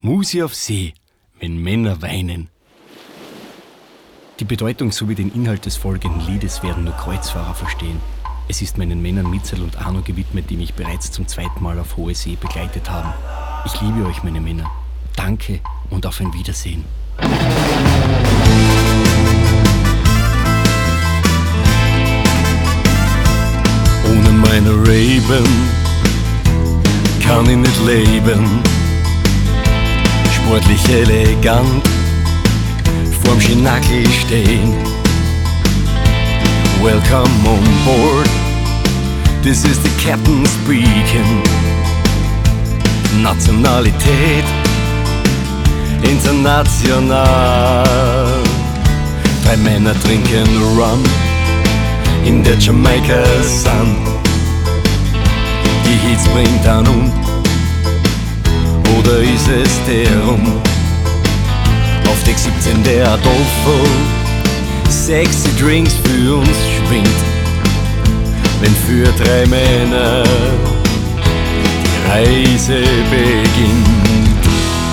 Musi auf See, wenn Männer weinen. Die Bedeutung sowie den Inhalt des folgenden Liedes werden nur Kreuzfahrer verstehen. Es ist meinen Männern Mitzel und Arno gewidmet, die mich bereits zum zweiten Mal auf hohe See begleitet haben. Ich liebe euch, meine Männer. Danke und auf ein Wiedersehen. Ohne meine Raven kann ich nicht leben. Sportlich elegant vorm Schinackel stehen. Welcome on board, this is the Captain speaking. Nationalität international. 3 Männer trinken Rum in der Jamaica Sun. Die Hitze bringt an oder ist es der Rum? Auf Deck 17 der Adolfo, sexy Drinks für uns schwingt. Wenn für 3 Männer die Reise beginnt.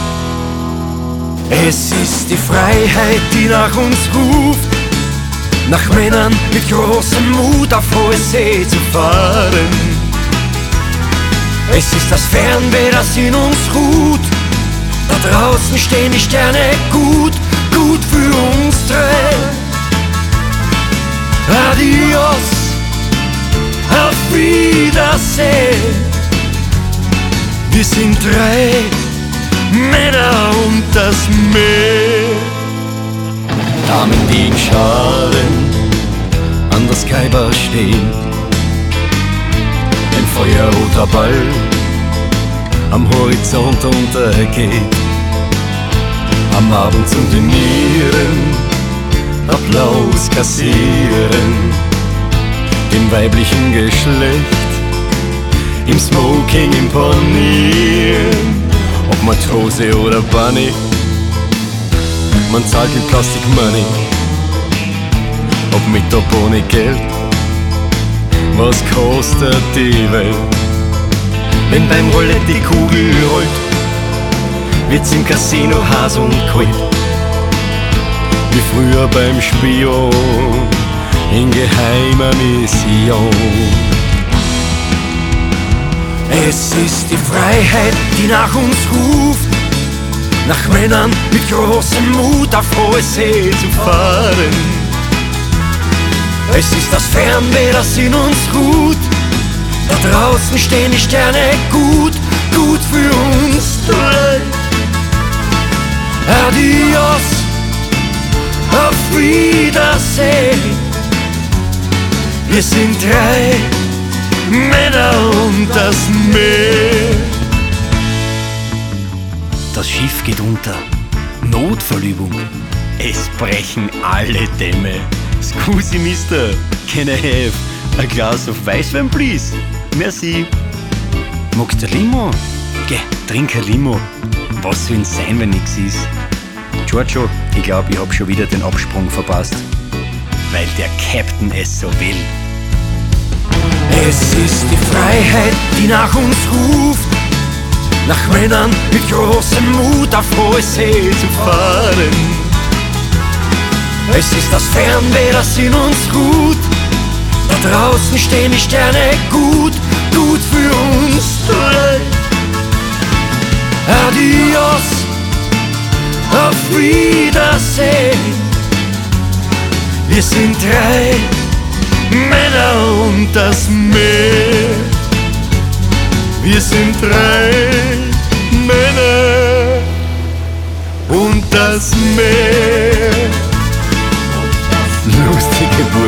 Es ist die Freiheit, die nach uns ruft, nach Männern mit großem Mut auf hohe See zu fahren. Es ist das Fernweh, das in uns ruht. Da draußen stehen die Sterne gut, gut für uns 3. Adios, auf Wiedersehen. Wir sind 3 Männer und das Meer. Damen, die in Schalen an der Skybar stehen. Ein feuerroter Ball am Horizont untergeht. Am Abend zum Dinieren Applaus kassieren. Dem weiblichen Geschlecht im Smoking imponieren. Ob Matrose oder Bunny, man zahlt mit Plastic Money. Ob mit oder ohne Geld, was kostet die Welt? Wenn beim Roulette die Kugel rollt, wird's im Casino heiß und kalt. Wie früher beim Spion in geheimer Mission. Es ist die Freiheit, die nach uns ruft, nach Männern mit großem Mut auf hohe See zu fahren. Es ist das Fernweh, das in uns ruht. Da draußen stehen die Sterne gut, gut für uns 3. Adios, auf Wiedersehen. Wir sind 3 Männer und das Meer. Das Schiff geht unter. Notverlübung. Es brechen alle Dämme. Scusi, Mister, can I have a glass of Weißwein, please? Merci. Magst du Limo? Geh, trink ein Limo. Was soll's sein, wenn nix ist? Giorgio, ich glaub, ich hab schon wieder den Absprung verpasst. Weil der Captain es so will. Es ist die Freiheit, die nach uns ruft, nach Männern mit großem Mut auf hohe See zu fahren. Es ist das Fernweh, das in uns ruht. Da draußen stehen die Sterne gut, gut für uns 3. Adios, auf Wiedersehen. Wir sind 3 Männer und das Meer. Wir sind 3 Männer und das Meer. Lustige Burschen.